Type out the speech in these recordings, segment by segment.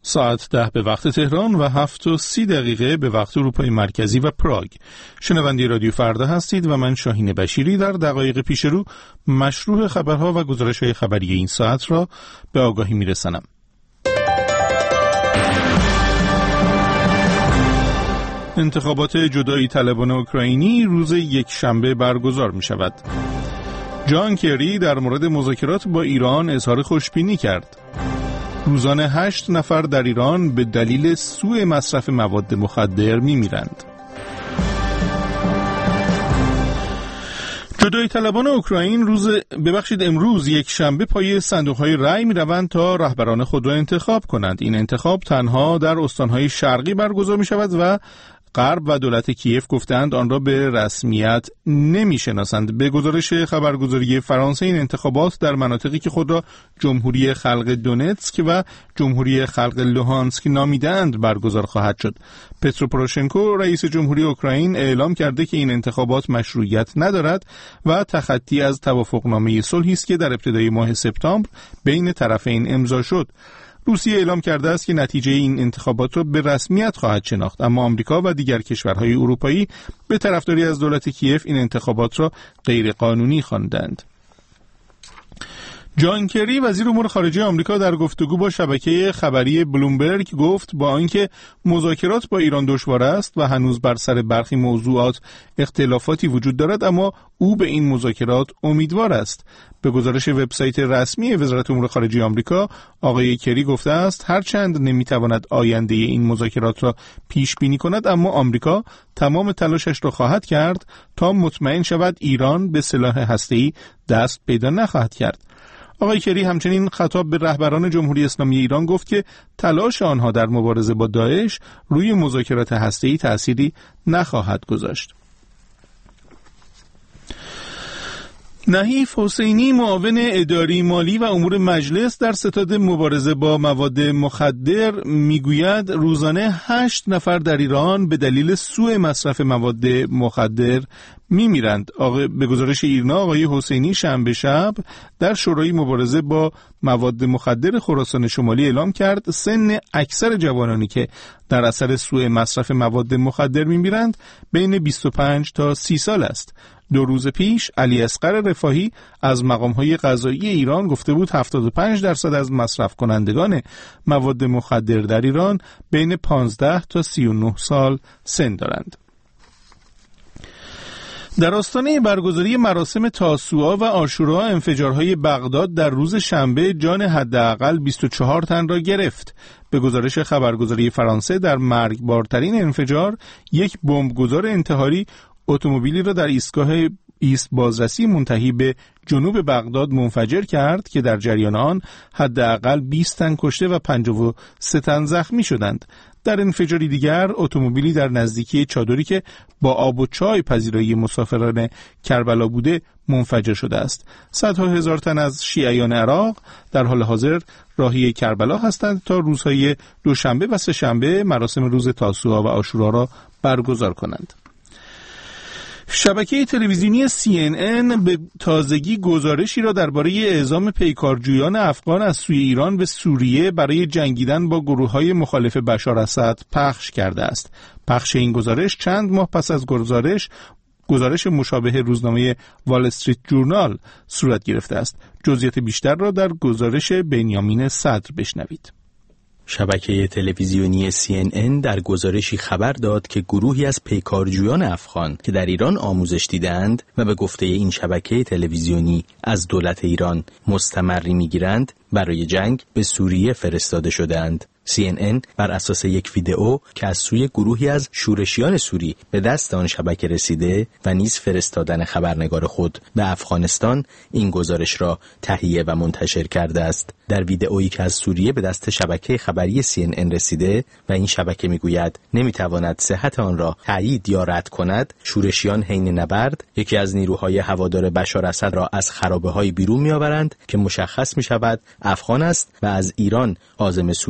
ساعت 10 به وقت تهران و 7:30 به وقت اروپای مرکزی و پراگ. شنونده رادیو فردا هستید و من شاهین بشیری در دقایق پیش رو مشروع خبرها و گزارش‌های خبری این ساعت را به آگاهی می‌رسانم. انتخابات جدایی طلبان اوکراینی روز یکشنبه برگزار می‌شود. جان کری در مورد مذاکرات با ایران اظهار خوشبینی کرد. روزانه 8 نفر در ایران به دلیل سوء مصرف مواد مخدر می‌میرند. جدایی طلبان اوکراین امروز یکشنبه پای صندوق‌های رأی می‌روند تا رهبران خود را انتخاب کنند. این انتخاب تنها در استان‌های شرقی برگزار می‌شود و غرب و دولت کیف گفتند آن را به رسمیت نمی‌شناسند. به گزارش خبرگزاری فرانسه این انتخابات در مناطقی که خود را جمهوری خلق دونتسک و جمهوری خلق لوهانسک نامیدند برگزار خواهد شد. پترو پوروشنکو رئیس جمهوری اوکراین اعلام کرده که این انتخابات مشروعیت ندارد و تخطی از توافقنامه صلحی است که در ابتدای ماه سپتامبر بین طرفین امضا شد. روسیه اعلام کرده است که نتیجه این انتخابات را به رسمیت خواهد شناخت، اما آمریکا و دیگر کشورهای اروپایی به طرفداری از دولت کیف این انتخابات را غیرقانونی خواندند. جان کری وزیر امور خارجه آمریکا در گفتگو با شبکه خبری بلومبرگ گفت با آنکه مذاکرات با ایران دشوار است و هنوز بر سر برخی موضوعات اختلافاتی وجود دارد، اما او به این مذاکرات امیدوار است. به گزارش وبسایت رسمی وزارت امور خارجه آمریکا، آقای کری گفته است هرچند نمیتواند آینده این مذاکرات را پیش بینی کند، اما آمریکا تمام تلاشش را خواهد کرد تا مطمئن شود ایران به سلاح هسته‌ای دست پیدا نخواهد کرد. آقای کری همچنین خطاب به رهبران جمهوری اسلامی ایران گفت که تلاش آنها در مبارزه با داعش روی مذاکرات هسته‌ای تأثیری نخواهد گذاشت. نحیف حسینی معاون اداری مالی و امور مجلس در ستاد مبارزه با مواد مخدر میگوید روزانه 8 نفر در ایران به دلیل سوء مصرف مواد مخدر میمیرند. به گزارش ایرنا آقای حسینی شنبه شب در شورای مبارزه با مواد مخدر خراسان شمالی اعلام کرد سن اکثر جوانانی که در اثر سوء مصرف مواد مخدر میمیرند بین 25 تا 30 سال است. 2 روز پیش علی اصغر رفاهی از مقام‌های قضایی ایران گفته بود 75% از مصرف کنندگان مواد مخدر در ایران بین 15 تا 39 سال سن دارند. در آستانه برگزاری مراسم تاسوعا و عاشورا انفجارهای بغداد در روز شنبه جان حداقل 24 تن را گرفت. به گزارش خبرگزاری فرانسه در مرگبارترین انفجار یک بمبگذار انتحاری اتومبیلی را در ایستگاه بازرسی منتهی به جنوب بغداد منفجر کرد که در جریان آن حداقل 20 تن کشته و 53 تن زخمی شدند. در انفجاری دیگر اتومبیلی در نزدیکی چادری که با آب و چای پذیرایی مسافران کربلا بوده منفجر شده است. صدها هزار تن از شیعیان عراق در حال حاضر راهی کربلا هستند تا روزهای دوشنبه و سه‌شنبه مراسم روز تاسوعا و عاشورا را برگزار کنند. شبکه تلویزیونی CNN به تازگی گزارشی را درباره اعزام پیکارجویان افغان از سوی ایران به سوریه برای جنگیدن با گروه‌های مخالف بشار اسد پخش کرده است. پخش این گزارش چند ماه پس از گزارش مشابه روزنامه وال استریت جورنال صورت گرفته است. جزئیات بیشتر را در گزارش بنیامین صدر بشنوید. شبکه تلویزیونی CNN در گزارشی خبر داد که گروهی از پیکارجویان افغان که در ایران آموزش دیدند و به گفته این شبکه تلویزیونی از دولت ایران مستمری می‌گیرند برای جنگ به سوریه فرستاده شدند. CNN بر اساس یک ویدئو که از سوی گروهی از شورشیان سوری به دست آن شبکه رسیده و نیز فرستادن خبرنگار خود به افغانستان این گزارش را تهیه و منتشر کرده است. در ویدئویی که از سوریه به دست شبکه خبری CNN رسیده و این شبکه میگوید نمیتواند صحت آن را تایید یا رد کند، شورشیان حین نبرد یکی از نیروهای هوادار بشار اسد را از خرابه‌های بیرون میآورند که مشخص میشود افغان است و از ایران عازم سوریه شده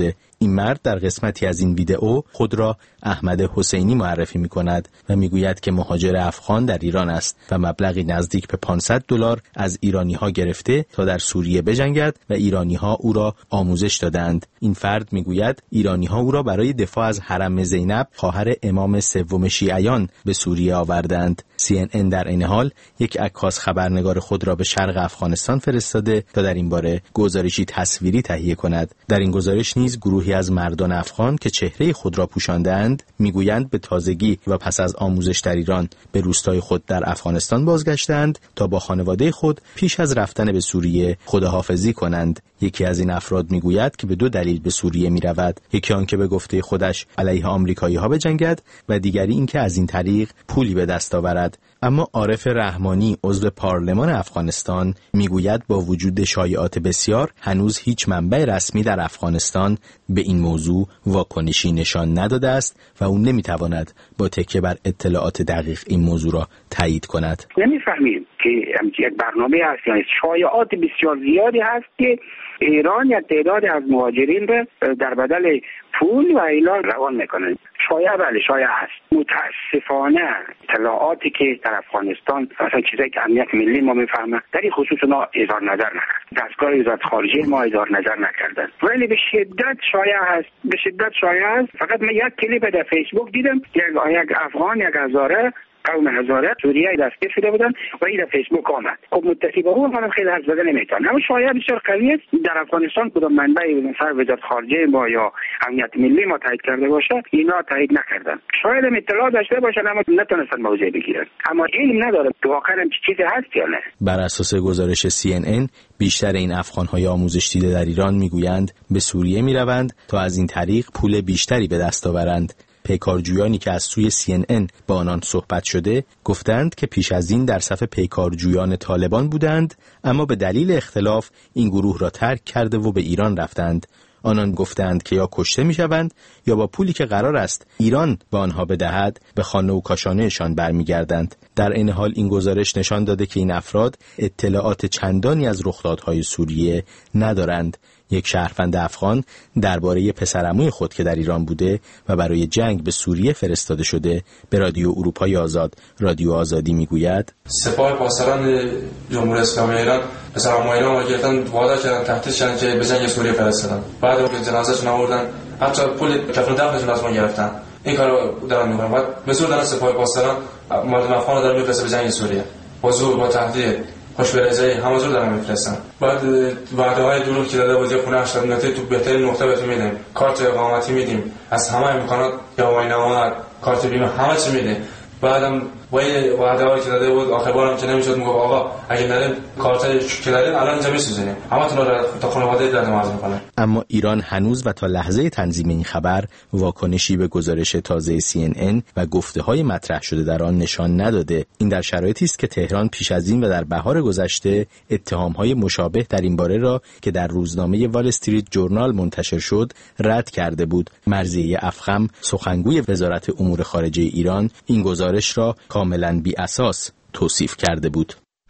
شده. این مرد در قسمتی از این ویدئو خود را احمد حسینی معرفی می‌کند و می‌گوید که مهاجر افغان در ایران است و مبلغی نزدیک به $500 از ایرانی‌ها گرفته تا در سوریه بجنگد و ایرانی‌ها او را آموزش دادند. این فرد می‌گوید ایرانی‌ها او را برای دفاع از حرم زینب خواهر امام سوم شیعیان به سوریه آوردند. CNN در این حال یک عکاس خبرنگار خود را به شرق افغانستان فرستاده تا در این باره گزارشی تصویری تهیه کند. در این گزارش نیز گروهی از مردان افغان که چهره خود را پوشاندند میگویند به تازگی و پس از آموزش در ایران به روستای خود در افغانستان بازگشتند تا با خانواده خود پیش از رفتن به سوریه خداحافظی کنند. یکی از این افراد میگوید که به 2 دلیل به سوریه میرود. یکی آن که به گفته خودش علیه آمریکایی‌ها بجنگد و دیگری این که از این طریق پولی به دست آورد. اما عارف رحمانی عضو پارلمان افغانستان میگوید با وجود شایعات بسیار هنوز هیچ منبع رسمی در افغانستان به این موضوع واکنشی نشان نداده است و او نمیتواند با تکیه بر اطلاعات دقیق این موضوع را تایید کند. نمیفهمیم که یک برنامه هست، یعنی شایعات بسیار زیادی هست که ایران یک تعداد از مهاجرین را در بدل پول و اینا روان میکنه. شایعه بله شایعه هست. متاسفانه اطلاعاتی که در افغانستان مثلا چیزایی که امنیت ملی ما میفهمه در این خصوص اونا اظهار نظر نکرد. دستگاه وزارت خارجه ما اظهار نظر نکردن. ولی به شدت شایعه هست. به شدت شایعه هست. فقط من یک کلیپ در فیسبوک دیدم یک افغان یک هزاره قوم هزاره سوریه دستگیر شده بودن و این در فیسبوک آمد. خب متکی به اون منم خیلی حرف زدن نمیتونم. اما شایعه بسیار قوی است. در افغانستان کدام منبعی مثلا وزارت خارجه ما یا امنیت ملی ما تایید کرده باشه اینا تایید نکردن. شاید هم اطلاع داشته باشن اما نتونستن موضوع بگیرن. اما علم نداره واقعا چیزی هست یا نه. بر اساس گزارش CNN بیشتر این افغان‌های آموزش دیده در ایران میگویند به سوریه میروند تا از این طریق پول بیشتری به دست آورند. پیکارجویانی که از سوی CNN با آنان صحبت شده گفتند که پیش از این در صف پیکارجویان طالبان بودند اما به دلیل اختلاف این گروه را ترک کرده و به ایران رفتند. آنان گفتند که یا کشته میشوند یا با پولی که قرار است ایران به آنها بدهد به خانه و کاشانهشان برمیگردند. در این حال این گزارش نشان داده که این افراد اطلاعات چندانی از رخدادهای سوریه ندارند. یک شهروند افغان درباره پسرعموی خود که در ایران بوده و برای جنگ به سوریه فرستاده شده به رادیو اروپای آزاد، رادیو آزادی میگوید سپاه پاسداران جمهوری اسلامی ایران پسرعموی را گرفتن، وعده کردن تهدیدشان که به جنگ سوریه فرستادن. بعد اون که جنازه‌شون آوردن حتی پول کفن دفنشون از ما گرفتن. این کارو دارن میکنن. بعد مسئول دارن سپاه پاسداران مردم افغان دارن میفرستن به جنگ سوریه. با زور با تهدید خوشبرزایی همازور دارم میفرستم. بعد وعده‌های دروغ که داده بودی خونه 80 متری تو بهترین نقطه بهتون میدیم، کارت اقامتی میدیم، از همه امکانات گواهینامه، کارت بیمه همه چی میدیم. بعدم وعده‌هایی که داده بود آخر بارم که نمیشد میگه آقا اگه ندیم کارت که دارین الان اینجا میسوزونیم، همتون رو تا خانواده دادم عرض میکنه. اما ایران هنوز و تا لحظه تنظیم این خبر واکنشی به گزارش تازه CNN و گفته‌های مطرح شده در آن نشان نداده. این در شرایطی است که تهران پیش از این و در بهار گذشته اتهام‌های مشابه در این باره را که در روزنامه وال استریت جورنال منتشر شد رد کرده بود. مرضیه افخم سخنگوی وزارت امور خارجه ایران این گزارش را کاملاً بی اساس توصیف کرده بود.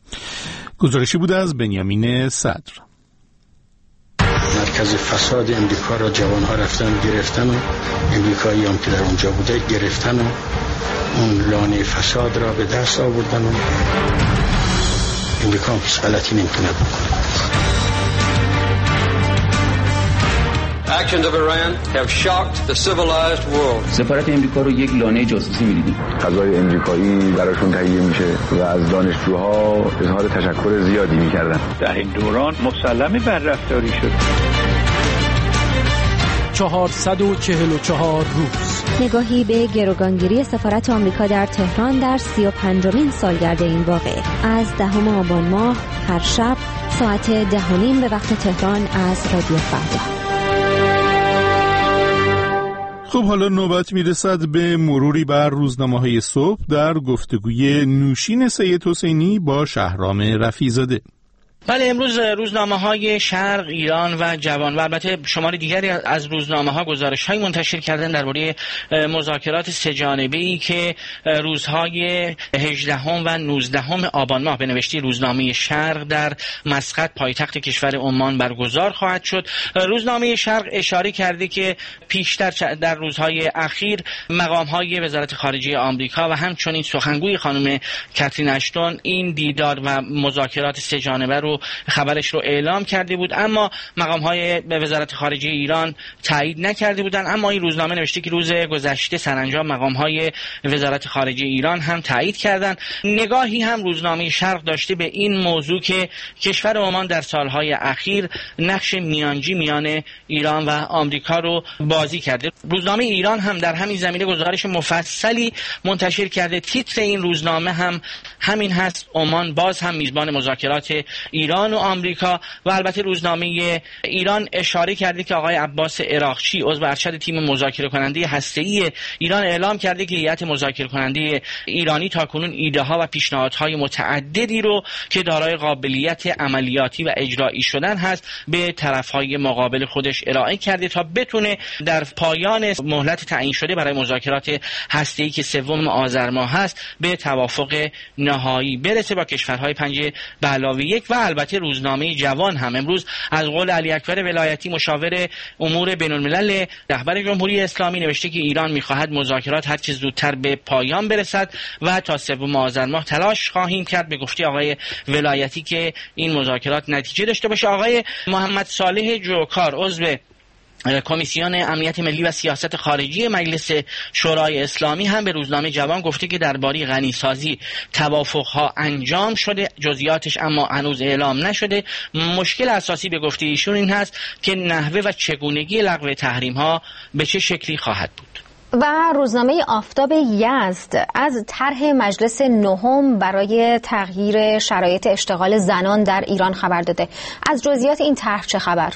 گزارشی بود از بنیامین صدر. مرکز فساد امریکا را جوانها رفتن گرفتن و امریکایی هم که در اونجا بوده گرفتن و اون لانه فساد را به دست آوردن و امریکا هم هیچ غلطی نمیتونه بکنه. Actions of Iran have shocked the civilized world. سفارت امریکا رو یک لانه جاسوسی می‌دیدیم. غذای امریکایی براشون تهیه میشه و از دانشجوها اظهار تشکر زیادی می‌کردن. در این دوران مسلمه بر رفتاری شد. 444 روز. نگاهی به گروگانگیری سفارت آمریکا در تهران در 35مین سالگرد این واقعه. از 10 آبان ماه هر شب ساعت 10:30 به وقت تهران از رادیو فردا. خب حالا نوبت میرسد به مروری بر روزنامه‌های صبح در گفتگوی نوشین سید حسینی با شهرام رفیع‌زاده. بله، امروز روزنامه‌های شرق ایران و جوان و البته شمار دیگری از روزنامه‌ها گزارش‌های منتشر کردن درباره مذاکرات سه‌جانبه‌ای که روزهای 18 و 19 آبان ماه به نوشته روزنامه شرق در مسقط پایتخت کشور عمان برگزار خواهد شد. روزنامه شرق اشاره کرده که پیشتر در روزهای اخیر مقام‌های وزارت خارجه آمریکا و همچنین سخنگوی خانم کاترین اشتون این دیدار و مذاکرات سه‌جانبه رو خبرش رو اعلام کرده بود، اما مقام‌های وزارت خارجه ایران تایید نکرده بودند. اما این روزنامه نوشته که روز گذشته سرانجام مقام‌های وزارت خارجه ایران هم تایید کردند. نگاهی هم روزنامه شرق داشته به این موضوع که کشور عمان در سالهای اخیر نقش میانجی میان ایران و آمریکا رو بازی کرده. روزنامه ایران هم در همین زمینه گزارش مفصلی منتشر کرده. تیتر این روزنامه هم همین هست: عمان باز هم میزبان مذاکرات ایران و آمریکا. و البته روزنامه ایران اشاره کرده که آقای عباس عراقچی عضو ارشد تیم مذاکره کننده هسته‌ای ایران اعلام کرده که هیئت مذاکره کننده ایرانی تاکنون ایده ها و پیشنهادهای متعددی رو که دارای قابلیت عملیاتی و اجرایی شدن هست به طرفهای مقابل خودش ارائه کرده تا بتونه در پایان مهلت تعیین شده برای مذاکرات هسته‌ای که 3 آذر ماه هست به توافق نهایی برسه با کشورهای 5+1. و البته روزنامه جوان هم امروز از قول علی اکبر ولایتی مشاور امور بین‌الملل رهبر جمهوری اسلامی نوشته که ایران می‌خواهد مذاکرات هر چه زودتر به پایان برسد و تا 3 آذر ماه تلاش خواهیم کرد به گفته آقای ولایتی که این مذاکرات نتیجه داشته باشه. آقای محمد صالح جوکار عضو کمیسیون امنیت ملی و سیاست خارجی مجلس شورای اسلامی هم به روزنامه جوان گفته که درباره غنیسازی توافق‌ها انجام شده، جزئیاتش اما هنوز اعلام نشده. مشکل اساسی به گفته ایشون این هست که نحوه و چگونگی لغو تحریم‌ها به چه شکلی خواهد بود. و روزنامه آفتاب یزد از طرح مجلس نهم برای تغییر شرایط اشتغال زنان در ایران خبر داده. از جزئیات این طرح چه خبر؟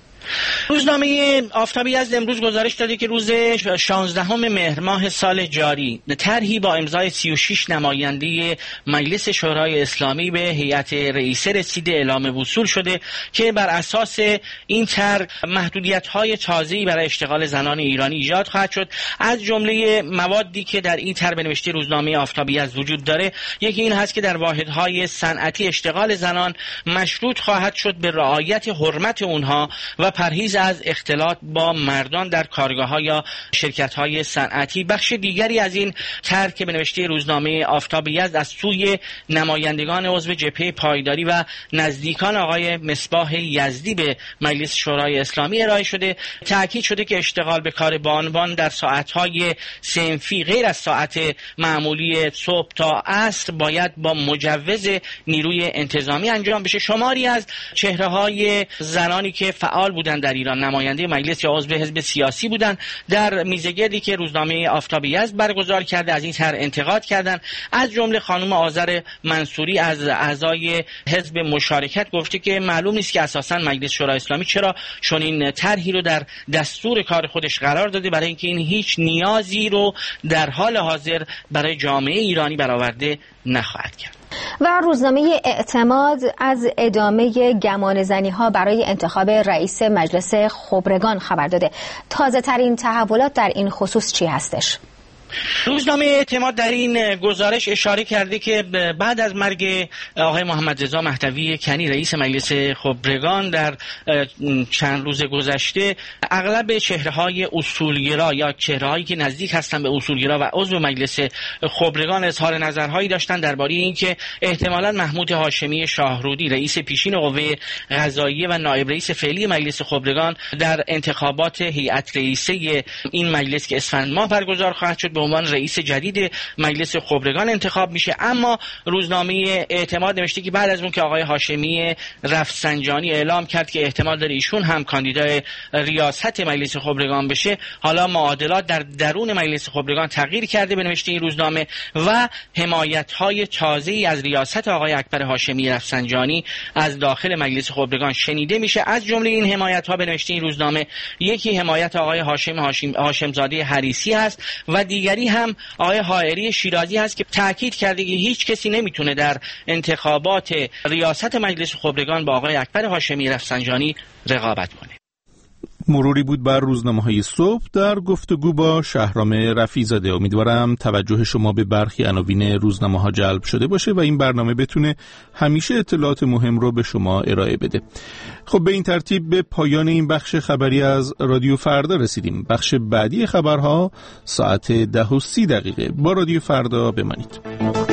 روزنامه آفتاب یزد امروز گزارش داده که روز 16 مهر ماه سال جاری طرحی با امضای 36 نماینده مجلس شورای اسلامی به هیئت رئیسه رسیده اعلام وصول شده که بر اساس این طرح محدودیت‌های تازه‌ای برای اشتغال زنان ایرانی ایجاد خواهد شد. از جمله موادی که در این طرح به نوشته روزنامه آفتاب یزد وجود داره، یکی این هست که در واحدهای صنعتی اشتغال زنان مشروط خواهد شد به رعایت حرمت اونها و پرهیز از اختلاط با مردان در کارگاه‌ها یا شرکت‌های صنعتی. بخش دیگری از این طرح که به نوشته روزنامه آفتاب یزد از سوی نمایندگان عضو جبهه پایداری و نزدیکان آقای مصباح یزدی به مجلس شورای اسلامی ارائه شده، تأکید شده که اشتغال به کار بانوان در ساعت‌های صنفی غیر از ساعت معمولی صبح تا عصر باید با مجوز نیروی انتظامی انجام بشه. شماری از چهره‌های زنانی که فعال بودند در ایران، نماینده مجلس یا عضو حزب سیاسی بودند، در میزگردی که روزنامه آفتاب یزد برگزار کرده از این طرح انتقاد کردند. از جمله خانم آذر منصوری از اعضای حزب مشارکت گفته که معلوم نیست که اساساً مجلس شورای اسلامی چرا چنین طرحی رو در دستور کار خودش قرار داده، برای اینکه این هیچ نیازی رو در حال حاضر برای جامعه ایرانی برآورده نخواهد کرد. و روزنامه اعتماد از ادامه گمانه‌زنی‌ها برای انتخاب رئیس مجلس خبرگان خبر داده. تازه ترین تحولات در این خصوص چی هستش؟ روزنامه اعتماد در این گزارش اشاره کرده که بعد از مرگ آقای محمد رضا مهدوی کنی رئیس مجلس خبرگان در چند روز گذشته، اغلب چهره‌های اصولگرا یا چهره‌هایی که نزدیک هستند به اصولگرا و عضو مجلس خبرگان اظهار نظرهایی داشتند درباره اینکه احتمالاً محمود هاشمی شاهرودی رئیس پیشین قوه قضاییه و نایب رئیس فعلی مجلس خبرگان در انتخابات هیئت رئیسه این مجلس که اسفند ماه برگزار خواهد شد به عنوان رئیس جدید مجلس خبرگان انتخاب میشه. اما روزنامه اعتماد نوشته که بعد از اون که آقای هاشمی رفسنجانی اعلام کرد که احتمال داره ایشون هم کاندیدای ریاست مجلس خبرگان بشه، حالا معادلات در درون مجلس خبرگان تغییر کرده به نوشته این روزنامه و حمایت‌های تازه‌ای از ریاست آقای اکبر هاشمی رفسنجانی از داخل مجلس خبرگان شنیده میشه. از جمله این حمایت‌ها به نوشته این روزنامه، یکی حمایت آقای هاشمزاده حریصی هست و دیگر دیگری هم آقای حائری شیرازی هست که تاکید کرده که هیچ کسی نمیتونه در انتخابات ریاست مجلس خبرگان با آقای اکبر هاشمی رفسنجانی رقابت کنه. مروری بود بر روزنامه‌های صبح در گفتگو با شهرام رفیع‌زاده. امیدوارم توجه شما به برخی عناوین روزنامه‌ها جلب شده باشه و این برنامه بتونه همیشه اطلاعات مهم رو به شما ارائه بده. خب به این ترتیب به پایان این بخش خبری از رادیو فردا رسیدیم. بخش بعدی خبرها ساعت 10:30 با رادیو فردا بمانید.